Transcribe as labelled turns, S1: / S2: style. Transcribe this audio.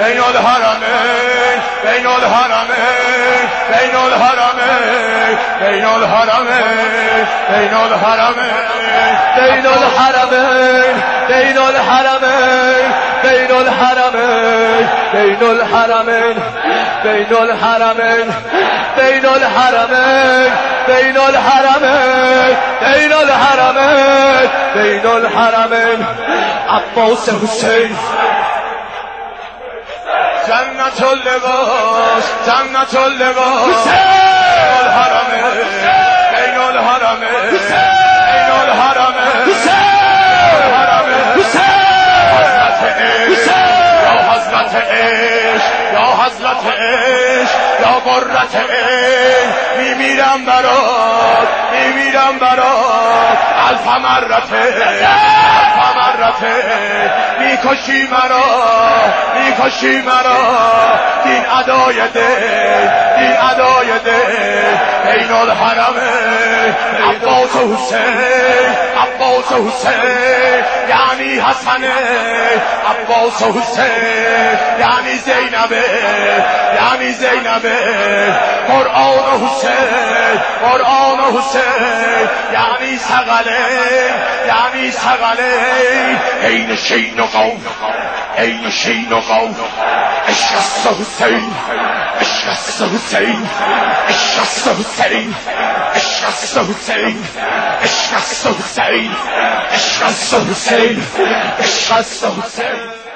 S1: بین الحرمین بین الحرمین بین الحرمین بین الحرمین بین الحرمین بین الحرمین بین الحرمین بین الحرمین بین الحرمین بین الحرمین بین الحرمین بین الحرمین بین الحرمین بین الحرمین عباس حسین جنت اللباس جنت اللباس الحرمین بین الحرمین بین الحرمین حضرت عشق یا حضرت عشق یا قرة عین میمیرم برات میمیرم برات الف مرته میکشی مرا میکشی مرا دین ادای دل دین ادای دل بین الحرمین عباس حسین عباس حسین یعنی حسن عباس حسین یعنی زینبه یعنی زینبه قرآن حسین قرآن حسین یعنی ثقلین یعنی ثقلین عین شین و قوم عین شین و قوم عشق است حسین عشق است حسین عشق است حسین عشق است حسین عشق است حسین عشق است حسین عشق است حسین